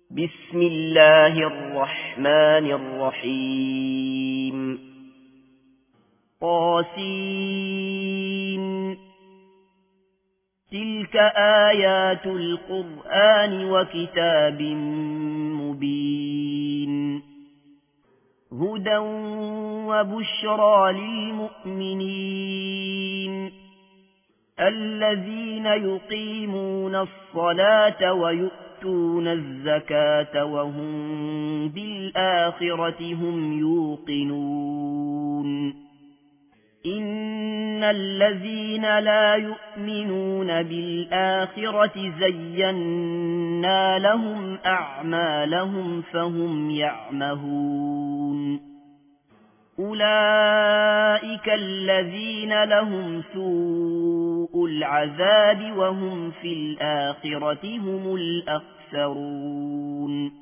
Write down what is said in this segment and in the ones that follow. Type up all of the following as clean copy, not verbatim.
بسم الله الرحمن الرحيم طاسين تلك آيات القرآن وكتاب مبين هدى وبشرى للمؤمنين الذين يقيمون الصلاة ويؤتون الزكاة وهم بالآخرة هم يوقنون إن الذين لا يؤمنون بالآخرة زينا لهم أعمالهم فهم يعمهون أولئك الذين لهم سوء العذاب وهم في الآخرة هم الأخسرون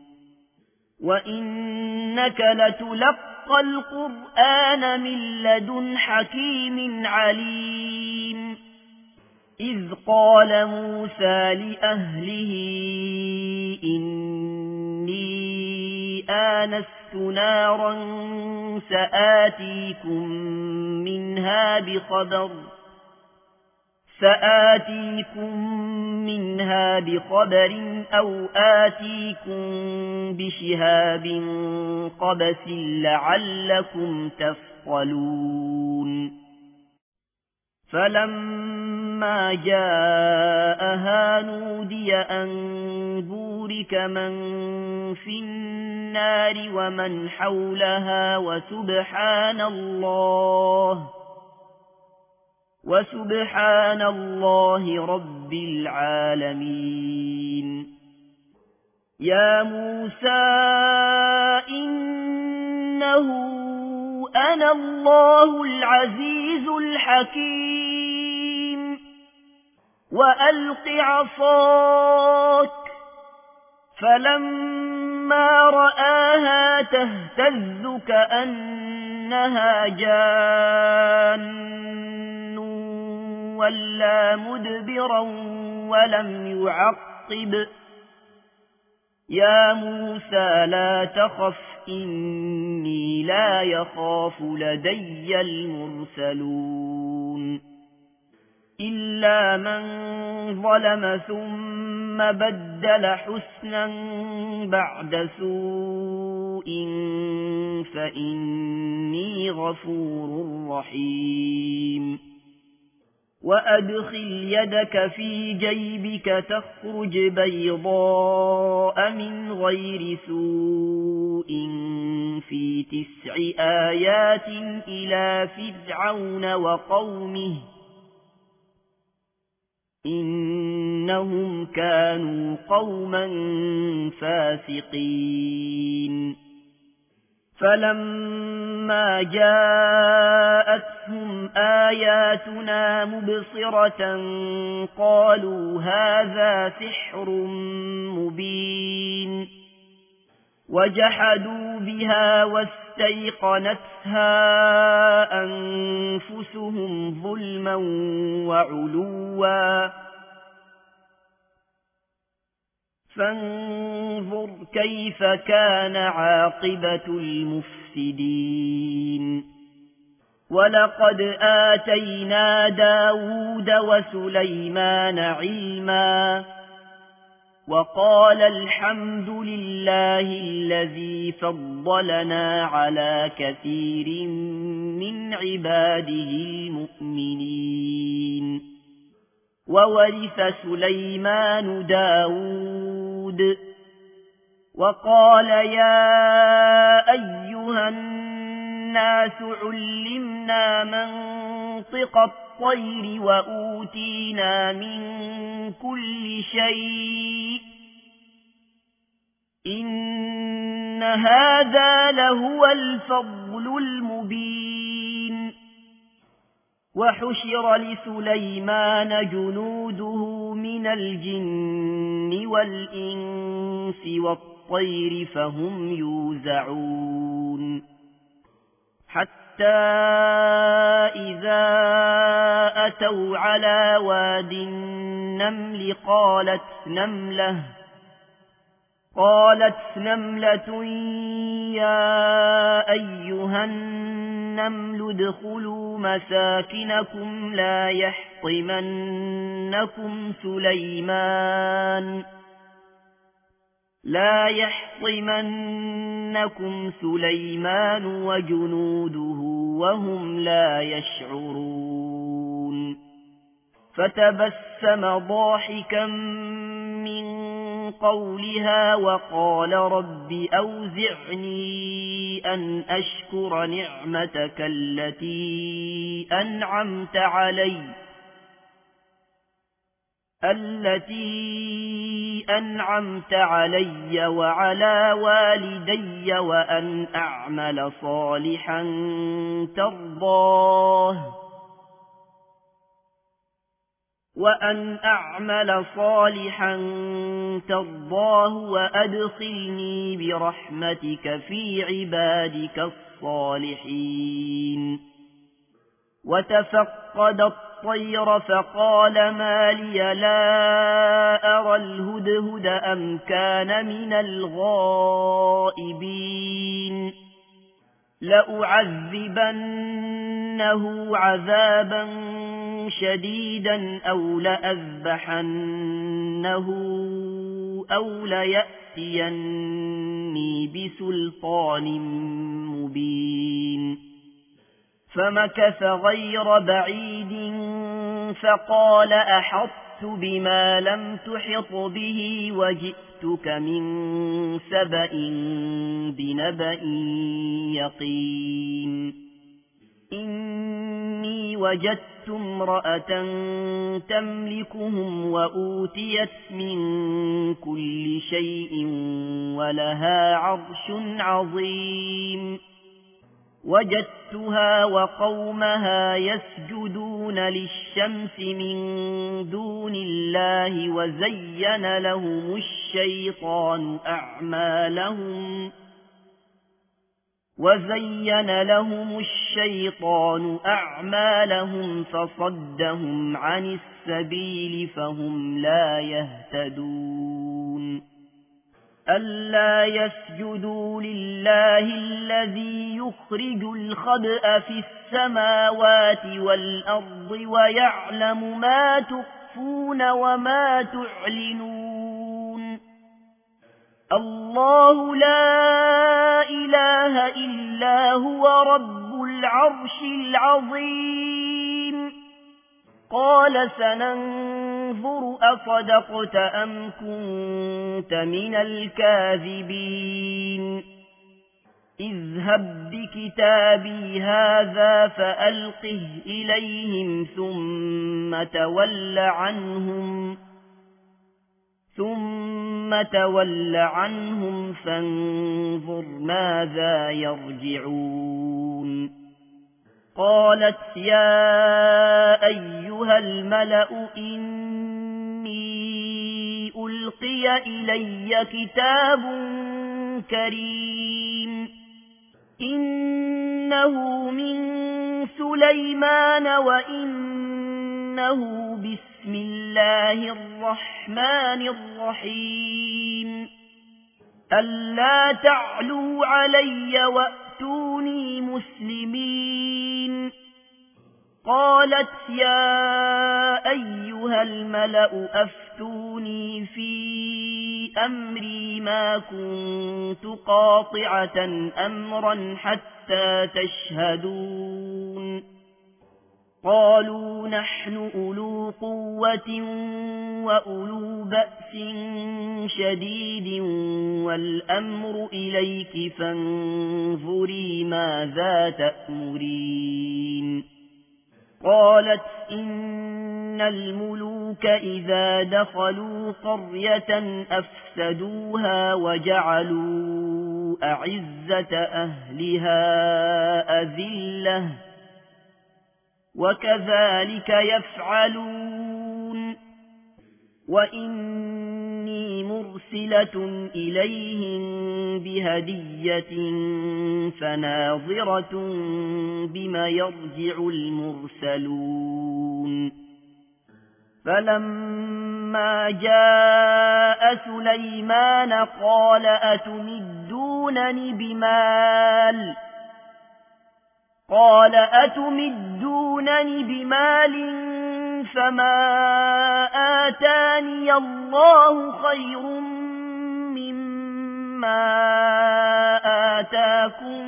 وإنك لتلقى القرآن من لدن حكيم عليم إذ قال موسى لأهله إني آنست نارا سآتيكم منها بخبر أو آتيكم بشهاب قبس لعلكم تصطلون فلما جاءها نودي أن بورك من في النار ومن حولها وسبحان الله رب العالمين يا موسى إنه أنا الله العزيز الحكيم وألق عصاك فلما رآها تهتز كأنها جان ولا مدبرا ولم يعقب يا موسى لا تخف إني لا يخاف لدي المرسلون إلا من ظلم ثم بدل حسنا بعد سوء فإني غفور رحيم وأدخل يدك في جيبك تخرج بيضاء من غير سوء في 9 آيات إلى فرعون وقومه إنهم كانوا قوما فاسقين فلما جاءتهم آياتنا مبصرة قالوا هذا سحر مبين وجحدوا بها واستيقنتها أنفسهم ظلما وعلوا فانظر كيف كان عاقبة المفسدين ولقد آتينا داود وسليمان علما وقال الحمد لله الذي فضلنا على كثير من عباده المؤمنين وورث سليمان داود وقال يا أيها الناس علمنا منطق الطير وأوتينا من كل شيء إن هذا لهو الفضل المبين وحشر لسليمان جنوده من الجن والإنس والطير فهم يوزعون حتى إذا أتوا على واد النمل قالت قالت نملة يا أيها النمل ادخلوا مساكنكم لا يحطمنكم سليمان وجنوده وهم لا يشعرون فتبسم ضاحكا من قولها وقال رب أوزعني أن أشكر نعمتك التي أنعمت علي وعلى والدي وأن أعمل صالحا ترضاه وأدخلني برحمتك في عبادك الصالحين وتفقد الطير فقال ما لي لا أرى الهدهد أم كان من الغائبين لأعذبنه عذابا شديدا أو لأذبحنه أو ليأتيني بسلطان مبين فمكث غير بعيد فقال أحطت بما لم تحط به وجئتك من سبأ بنبأ يقين إني وجدت امرأة تملكهم وأوتيت من كل شيء ولها عرش عظيم وجدتها وقومها يسجدون للشمس من دون الله وزين لهم الشيطان أعمالهم فصدهم عن السبيل فهم لا يهتدون ألا يسجدوا لله الذي يخرج الخبأ في السماوات والأرض ويعلم ما تخفون وما تعلنون الله لا إله إلا هو رب العرش العظيم قال سننظر أصدقت أم كنت من الكاذبين اذهب بكتابي هذا فألقه إليهم ثم تول عنهم فانظر ماذا يرجعون قالت يا أيها الملأ إني ألقي إلي كتاب كريم إنه من سليمان وإنه بسم الله الرحمن الرحيم ألا تعلوا علي وأتوني مسلمين قالت يا أيها الملأ أفتوني في أمري ما كنت قاطعة أمرا حتى تشهدون قالوا نحن أولو قوة وأولو بأس شديد والأمر إليك فانظري ماذا تأمرين قالت إن الملوك إذا دخلوا قرية أفسدوها وجعلوا أعزة أهلها أذلة وكذلك يفعلون وإني مرسلة إليهم بهدية فناظرة بما يرجع المرسلون فلما جاء سليمان قال أتمدونني بمال فما آتاني الله خير مما آتاكم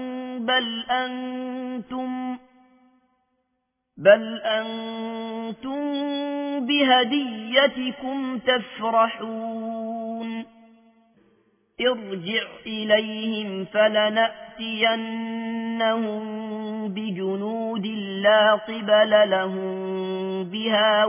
بل أنتم بهديتكم تفرحون ارجع إليهم فلنأتينهم بجنود لا قبل لهم بها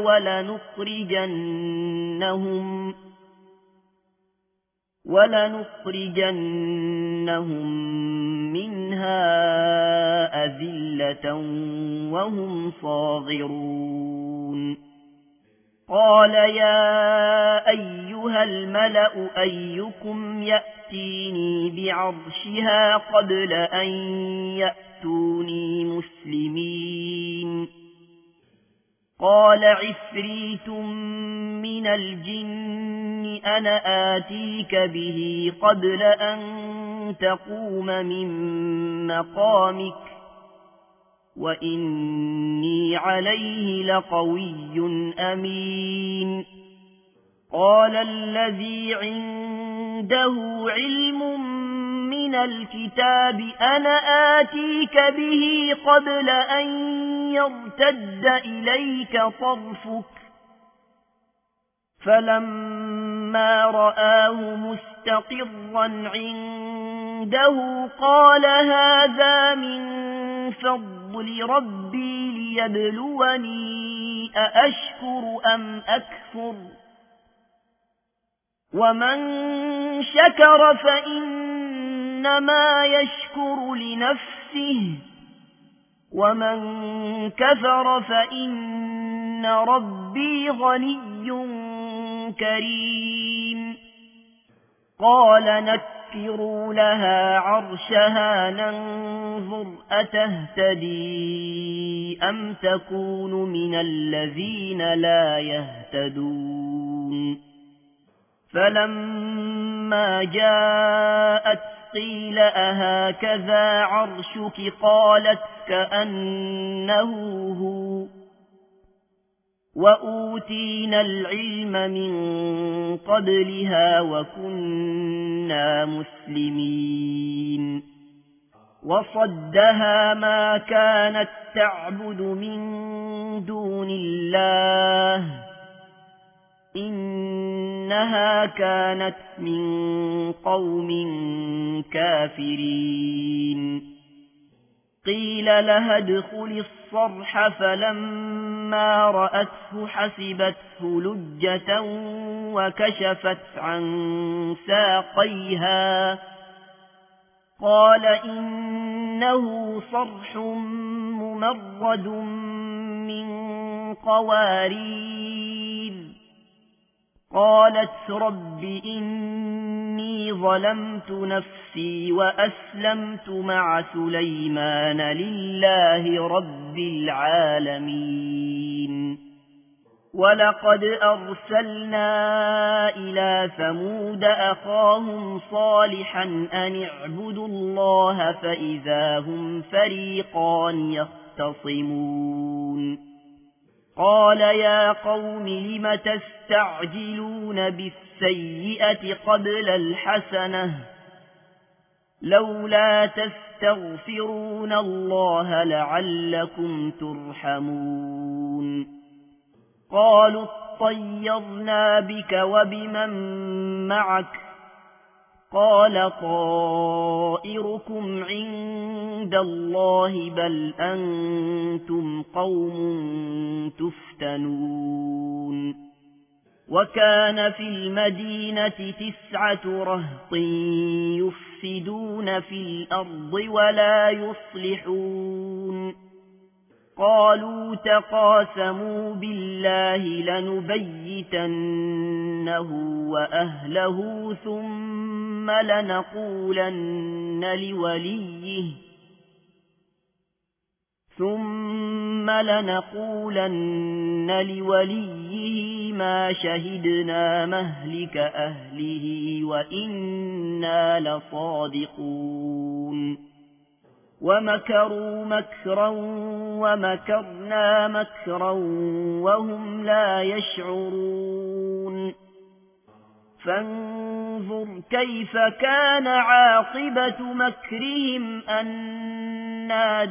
ولنخرجنهم منها أذلة وهم صاغرون قال يا أيها الملأ أيكم يأتيني بعرشها قبل أن يأتوني مسلمين قال عفريت من الجن أنا آتيك به قبل أن تقوم من مقامك وإني عليه لقوي أمين قال الذي عنده علم من الكتاب أنا آتيك به قبل أن يرتد إليك طرفك فلما رآه مستقرا عنده قال هذا من فضل ربي ليبلوني أأشكر أم أكفر ومن شكر فإنما يشكر لنفسه ومن كفر فإن ربي غني كريم قال نكروا لها عرشها ننظر أتهتدي أم تكون من الذين لا يهتدون فلما جاءت قيل أهكذا عرشك قالت كأنه هو وأوتينا العلم من قبلها وكنا مسلمين وصدها ما كانت تعبد من دون الله إنها كانت من قوم كافرين قيل لها ادخل الصرح فلما رأته حسبته لجة وكشفت عن ساقيها قال إنه صرح ممرد من قوارير قالت رب إني ظلمت نفسي وأسلمت مع سليمان لله رب العالمين ولقد أرسلنا إلى ثمود أخاهم صالحا أن اعبدوا الله فإذا هم فريقان يختصمون قال يا قوم لم تستعجلون بالسيئة قبل الحسنة لولا تستغفرون الله لعلكم ترحمون قالوا اطيرنا بك وبمن معك قال طائركم عند الله بل أنتم قوم تفتنون وكان في المدينة 9 رهط يفسدون في الأرض ولا يصلحون قالوا تقاسموا بالله لنبيتنه وأهله ثم لنقولن ثم لنقولن لوليه ما شهدنا مهلك أهله وإنا لصادقون ومكروا مكرا ومكرنا مكرا وهم لا يشعرون فانظر كيف كان عاقبة مكرهم أنا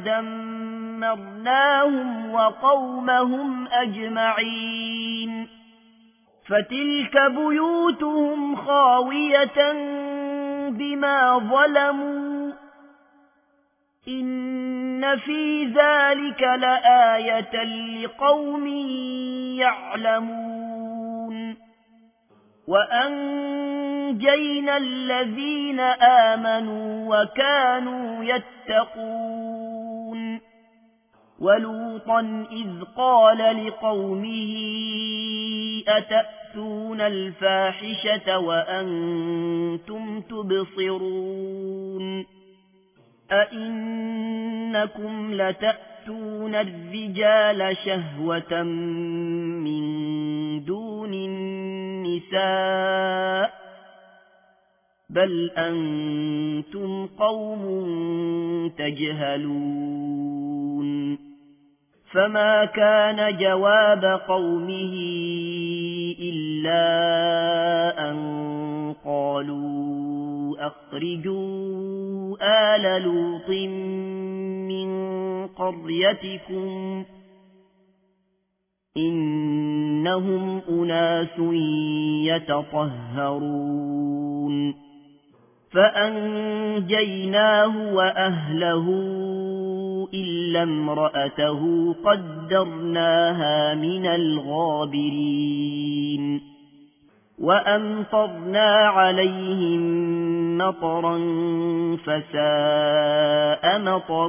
دمرناهم وقومهم أجمعين فتلك بيوتهم خاوية بما ظلموا إن في ذلك لآية لقوم يعلمون وأنجينا الذين آمنوا وكانوا يتقون ولوطا إذ قال لقومه أتأتون الفاحشة وأنتم تبصرون أئنكم لتأتون الرجال شهوة من دون النساء بل أنتم قوم تجهلون فما كان جواب قومه إلا أن قالوا أخرجوا آل لوط من قريتكم إنهم أناس يتطهرون فأنجيناه وأهله إلا امرأته قدرناها من الغابرين وأمطرنا عليهم مطرا فساء مطر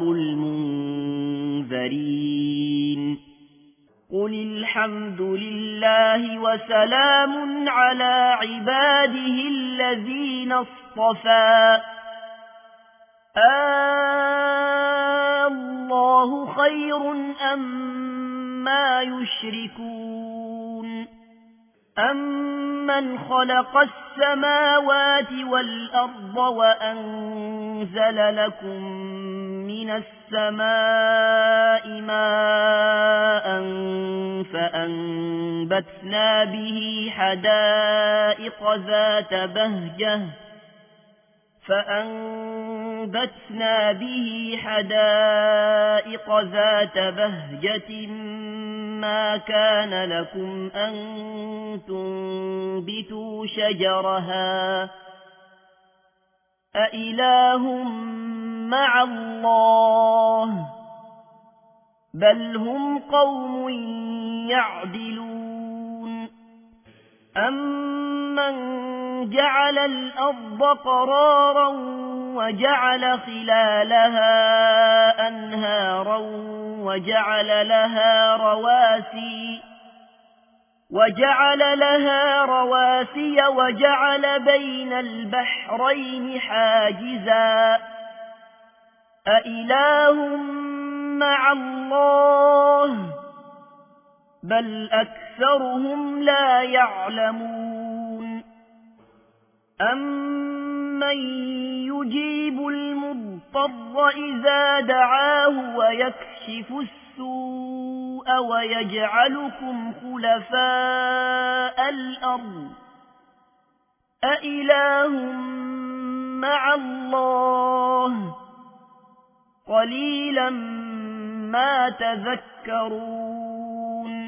المنذرين قل الحمد لله وسلام على عباده الذين اصطفى الله خير أما يشركون أمن خلق السماوات والأرض وأنزل لكم من السماء ماء فأنبتنا به حدائق ذات بهجة ما كان لكم أن تنبتوا شجرها أإله مع الله بل هم قوم يعدلون أمن جعل الأرض قرارا وجعل خلالها أنهارا وجعل لها رواسي وجعل بين البحرين حاجزا أإله مع الله بل أكثرهم لا يعلمون أمن يجيب المضطر إذا دعاه ويكشف السوء ويجعلكم خلفاء الأرض أإله مع الله قليلا ما تذكرون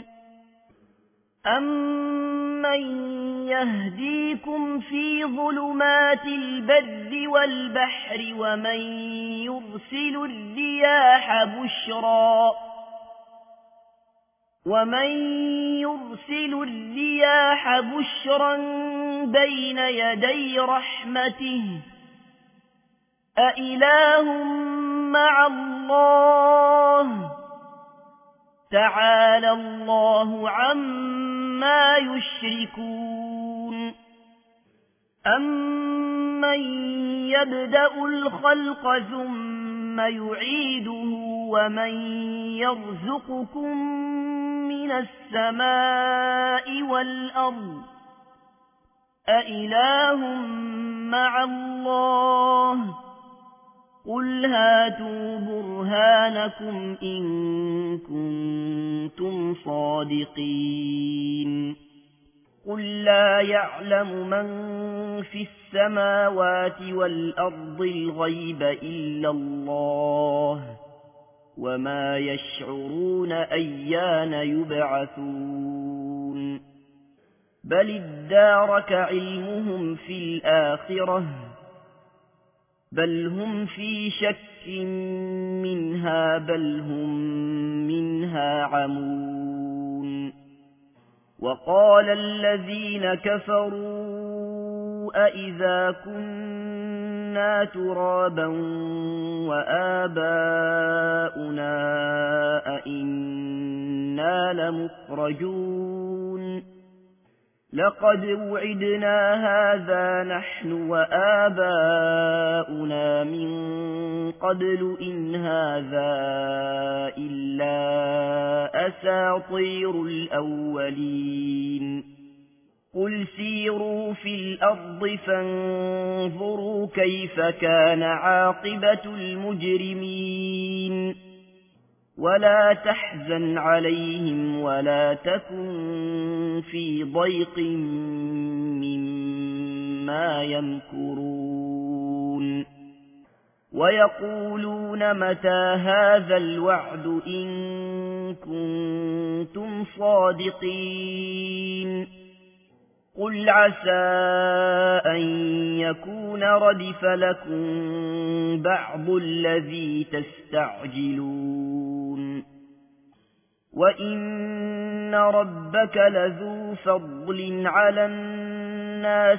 أمن يهديكم في ظلمات البر والبحر ومن يرسل الرياح بشرا بين يدي رحمته أإله مع الله تعالى الله عما يشركون أمن يبدأ الخلق ثم يعيده ومن يرزقكم من السماء والأرض أإله مع الله قل هاتوا برهانكم إن كنتم صادقين قل لا يعلم من في السماوات والأرض الغيب إلا الله وما يشعرون أيان يبعثون بل ادارك علمهم في الآخرة بل هم في شك منها بل هم منها عمون وقال الذين كفروا أئذا كنا ترابا وآباؤنا أئنا لمخرجون لقد وعدنا هذا نحن وآباؤنا من قبل إن هذا إلا أساطير الأولين قل سيروا في الأرض فانظروا كيف كان عاقبة المجرمين ولا تحزن عليهم ولا تكن في ضيق مما يمكرون ويقولون متى هذا الوعد إن كنتم صادقين قل عسى أن يكون ردف لكم بعض الذي تستعجلون وإن ربك لذو فضل على الناس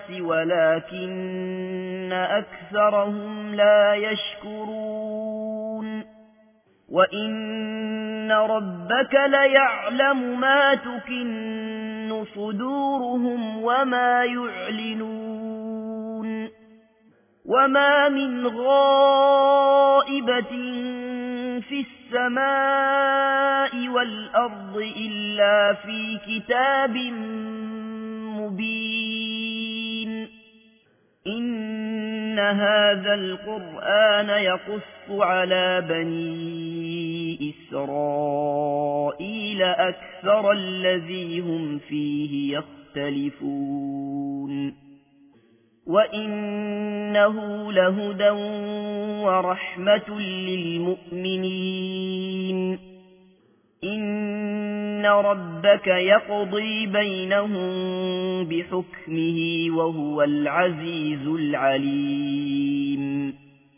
ولكن أكثرهم لا يشكرون وإن ربك ليعلم ما تكن صدورهم وما يعلنون وما من غائبة في السماء والأرض إلا في كتاب مبين إن هذا القرآن يقص على بني إسرائيل أكثر الذي هم فيه يختلفون وإنه لهدى ورحمة للمؤمنين إن ربك يقضي بينهم بحكمه وهو العزيز العليم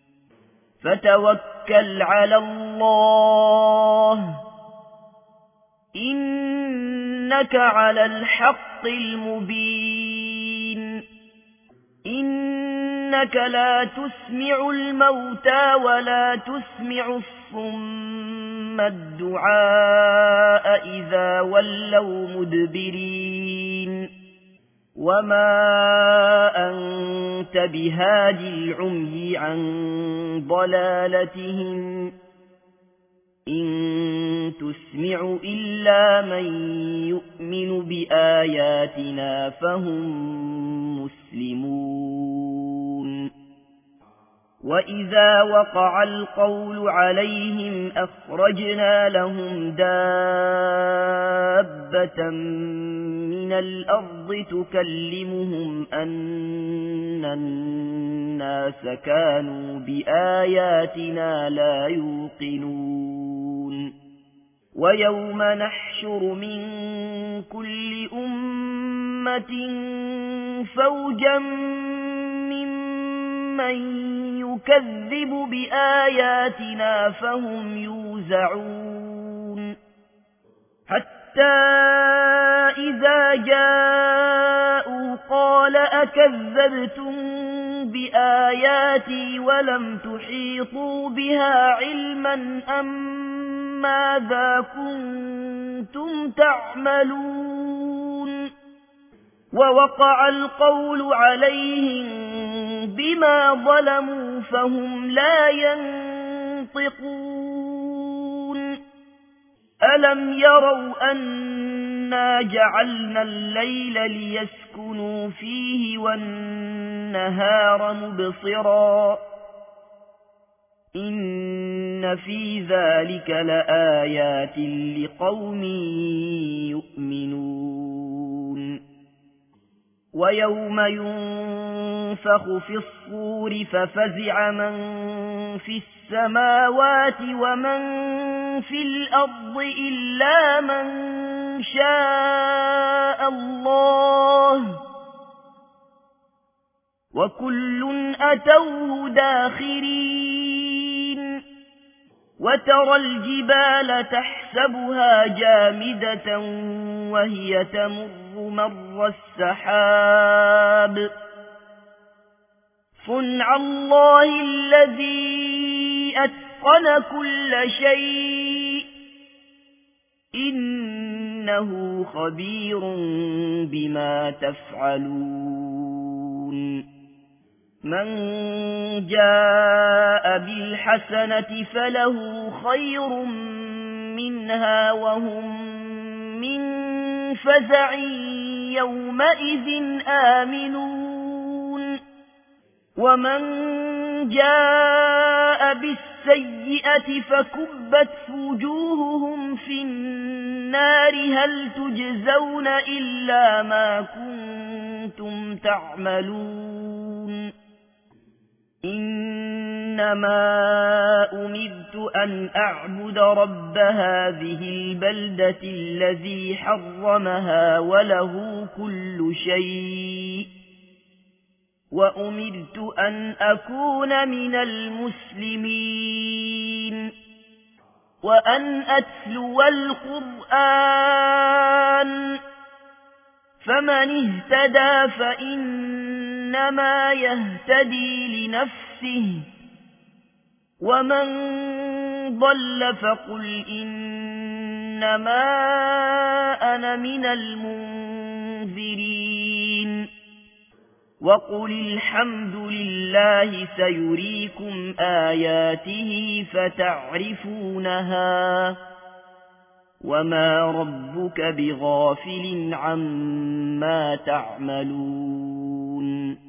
فتوكل على الله إنك على الحق المبين إنك لا تسمع الموتى ولا تسمع الصم الدعاء إذا ولوا مدبرين وما أنت بهاد العمي عن ضلالتهم إن تسمع إلا من يؤمن بآياتنا فهم مسلمون وإذا وقع القول عليهم أخرجنا لهم دابة من الأرض تكلمهم أن الناس كانوا بآياتنا لا يوقنون ويوم نحشر من كل أمة فوجا ممن يكذب بآياتنا فهم يوزعون حتى إذا جاءوا قال أكذبتم بآياتي ولم تحيطوا بها علما أم ماذا كنتم تعملون ووقع القول عليهم بما ظلموا فهم لا ينطقون ألم يروا أنا جعلنا الليل ليسكنوا فيه والنهار مبصرا إن في ذلك لآيات لقوم يؤمنون ويوم ينفخ في الصور ففزع من في السماوات ومن في الأرض إلا من شاء الله وكل أتوه داخرين وترى الجبال تحسبها جامدة وهي تمر مر السحاب صنع الله الذي أتقن كل شيء إنه خبير بما تفعلون من جاء بالحسنة فله خير منها وهم من فزع يومئذ آمنون ومن جاء بالسيئة فكبت وجوههم في النار هل تجزون إلا ما كنتم تعملون إنما أمرت أن أعبد رب هذه البلدة الذي حرمها وله كل شيء وأمرت أن أكون من المسلمين وأن أتلو القرآن فمن اهتدى فإنما يهتدي لنفسه ومن ضل فقل إنما أنا من المنذرين وقل الحمد لله سيريكم آياته فتعرفونها وما ربك بغافل عما تعملون